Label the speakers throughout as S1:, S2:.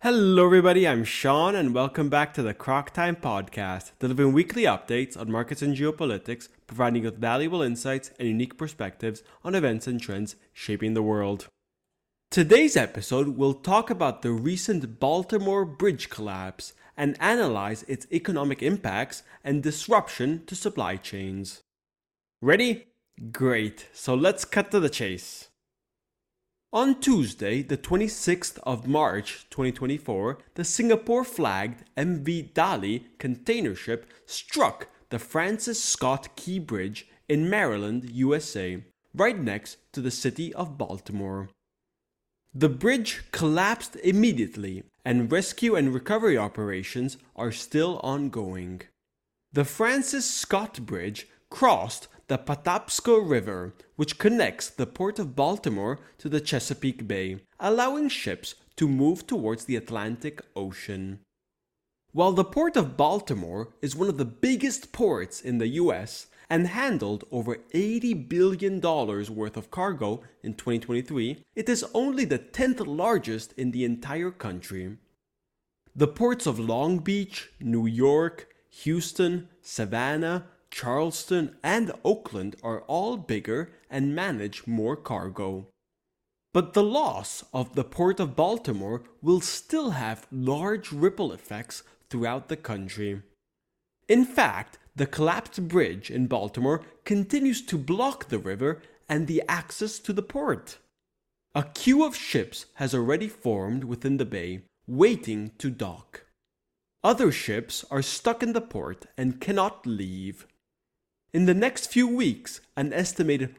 S1: Hello, everybody. I'm Sean, and welcome back to the Croc Time Podcast, delivering weekly updates on markets and geopolitics, providing you with valuable insights and unique perspectives on events and trends shaping the world. Today's episode will talk about the recent Baltimore bridge collapse and analyze its economic impacts and disruption to supply chains. Ready? Great. So let's cut to the chase. On Tuesday, the 26th of March 2024, the Singapore-flagged MV Dali container ship struck the Francis Scott Key Bridge in Maryland, USA, right next to the city of Baltimore. The bridge collapsed immediately, and rescue and recovery operations are still ongoing. The Francis Scott Bridge crossed the Patapsco River, which connects the Port of Baltimore to the Chesapeake Bay, allowing ships to move towards the Atlantic Ocean. While the Port of Baltimore is one of the biggest ports in the US and handled over $80 billion worth of cargo in 2023, it is only the 10th largest in the entire country. The ports of Long Beach, New York, Houston, Savannah, Charleston, and Oakland are all bigger and manage more cargo. But the loss of the Port of Baltimore will still have large ripple effects throughout the country. In fact, the collapsed bridge in Baltimore continues to block the river and the access to the port. A queue of ships has already formed within the bay, waiting to dock. Other ships are stuck in the port and cannot leave. In the next few weeks, an estimated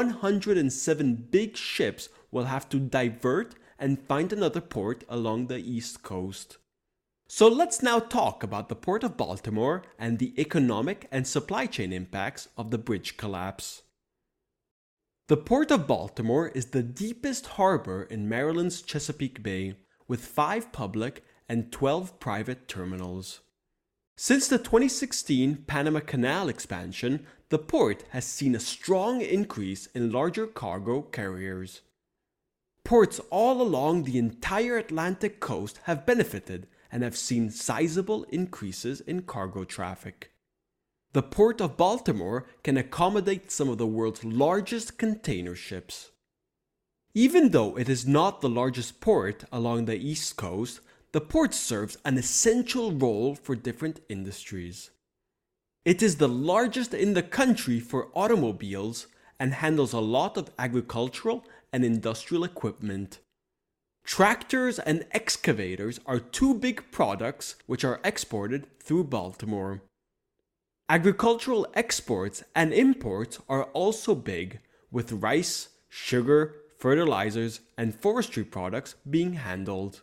S1: 107 big ships will have to divert and find another port along the East Coast. So let's now talk about the Port of Baltimore and the economic and supply chain impacts of the bridge collapse. The Port of Baltimore is the deepest harbor in Maryland's Chesapeake Bay, with 5 public and 12 private terminals. Since the 2016 Panama Canal expansion, the port has seen a strong increase in larger cargo carriers. Ports all along the entire Atlantic coast have benefited and have seen sizable increases in cargo traffic. The Port of Baltimore can accommodate some of the world's largest container ships. Even though it is not the largest port along the East Coast, the port serves an essential role for different industries. It is the largest in the country for automobiles and handles a lot of agricultural and industrial equipment. Tractors and excavators are 2 big products which are exported through Baltimore. Agricultural exports and imports are also big, with rice, sugar, fertilizers, and forestry products being handled.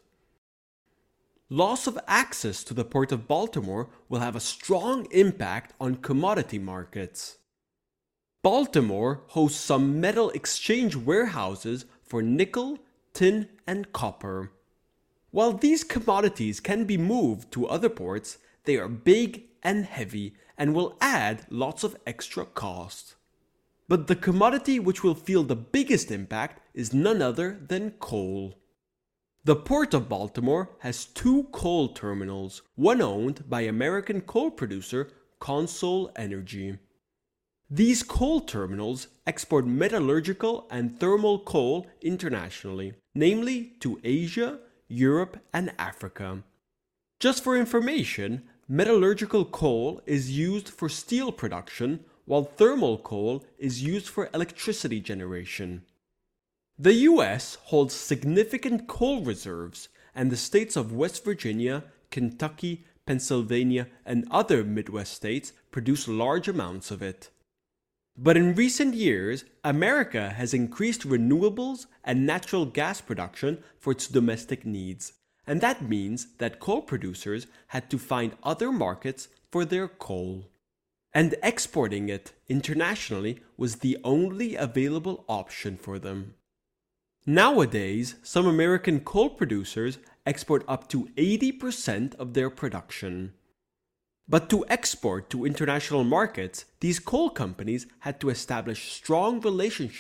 S1: Loss of access to the Port of Baltimore will have a strong impact on commodity markets. Baltimore hosts some metal exchange warehouses for nickel, tin, and copper. While these commodities can be moved to other ports, they are big and heavy and will add lots of extra cost. But the commodity which will feel the biggest impact is none other than coal. The Port of Baltimore has 2 coal terminals, one owned by American coal producer CONSOL Energy. These coal terminals export metallurgical and thermal coal internationally, namely to Asia, Europe, and Africa. Just for information, metallurgical coal is used for steel production, while thermal coal is used for electricity generation. The US holds significant coal reserves, and the states of West Virginia, Kentucky, Pennsylvania, and other Midwest states produce large amounts of it. But in recent years, America has increased renewables and natural gas production for its domestic needs, and that means that coal producers had to find other markets for their coal. And exporting it internationally was the only available option for them. Nowadays, some American coal producers export up to 80% of their production. But to export to international markets, these coal companies had to establish strong relationships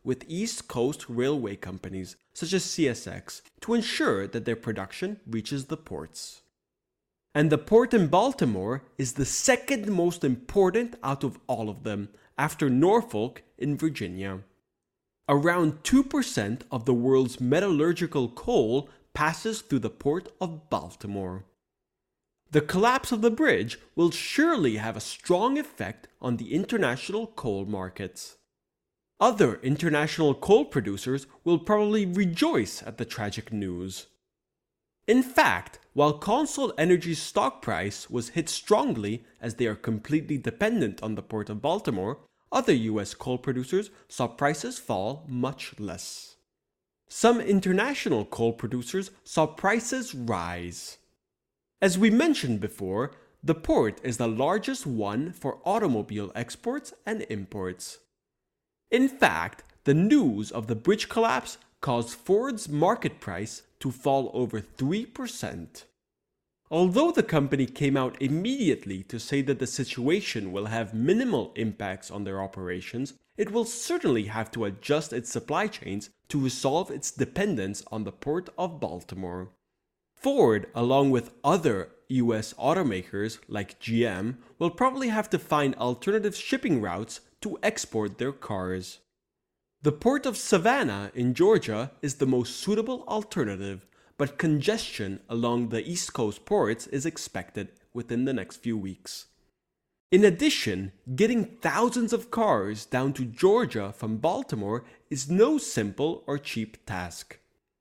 S1: with East Coast railway companies, such as CSX, to ensure that their production reaches the ports. And the port in Baltimore is the second most important out of all of them, after Norfolk in Virginia. Around 2% of the world's metallurgical coal passes through the port of Baltimore. The collapse of the bridge will surely have a strong effect on the international coal markets. Other international coal producers will probably rejoice at the tragic news. In fact, while CONSOL Energy's stock price was hit strongly as they are completely dependent on the port of Baltimore, other US coal producers saw prices fall much less. Some international coal producers saw prices rise. As we mentioned before, the port is the largest one for automobile exports and imports. In fact, the news of the bridge collapse caused Ford's market price to fall over 3%. Although the company came out immediately to say that the situation will have minimal impacts on their operations, it will certainly have to adjust its supply chains to resolve its dependence on the port of Baltimore. Ford, along with other US automakers like GM, will probably have to find alternative shipping routes to export their cars. The port of Savannah in Georgia is the most suitable alternative, but congestion along the East Coast ports is expected within the next few weeks. In addition, getting thousands of cars down to Georgia from Baltimore is no simple or cheap task.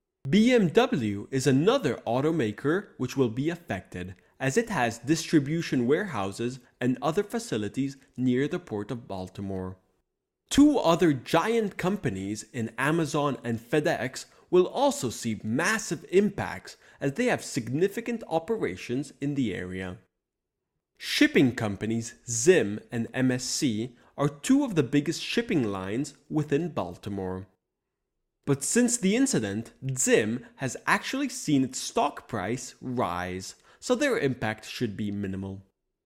S1: BMW is another automaker which will be affected, as it has distribution warehouses and other facilities near the port of Baltimore. Two other giant companies in Amazon and FedEx will also see massive impacts as they have significant operations in the area. Shipping companies Zim and MSC are two of the biggest shipping lines within Baltimore. But since the incident, Zim has actually seen its stock price rise, so their impact should be minimal.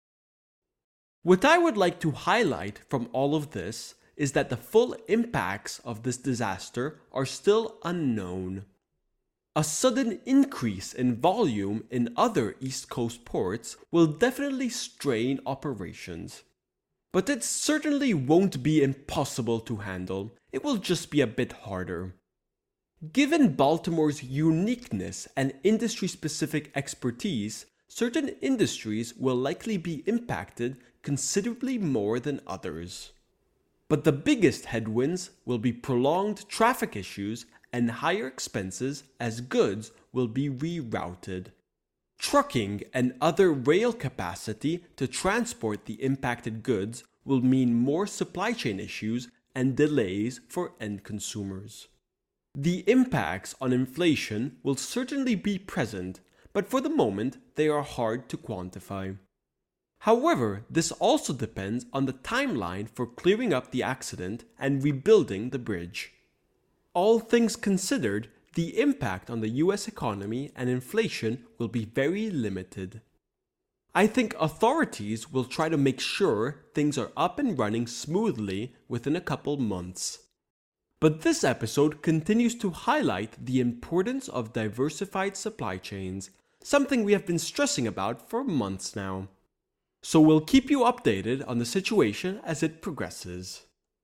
S1: What I would like to highlight from all of this is that the full impacts of this disaster are still unknown. A sudden increase in volume in other East Coast ports will definitely strain operations. But it certainly won't be impossible to handle, it will just be a bit harder. Given Baltimore's uniqueness and industry-specific expertise, certain industries will likely be impacted considerably more than others. But the biggest headwinds will be prolonged traffic issues and higher expenses as goods will be rerouted. Trucking and other rail capacity to transport the impacted goods will mean more supply chain issues and delays for end consumers. The impacts on inflation will certainly be present, but for the moment they are hard to quantify. However, this also depends on the timeline for clearing up the accident and rebuilding the bridge. All things considered, the impact on the US economy and inflation will be very limited. I think authorities will try to make sure things are up and running smoothly within a couple months. But this episode continues to highlight the importance of diversified supply chains, something we have been stressing about for months now. So we'll keep you updated on the situation as it progresses.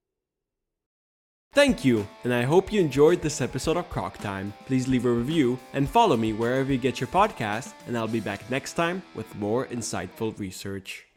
S1: Thank you, and I hope you enjoyed this episode of Croc Time. Please leave a review and follow me wherever you get your podcasts, and I'll be back next time with more insightful research.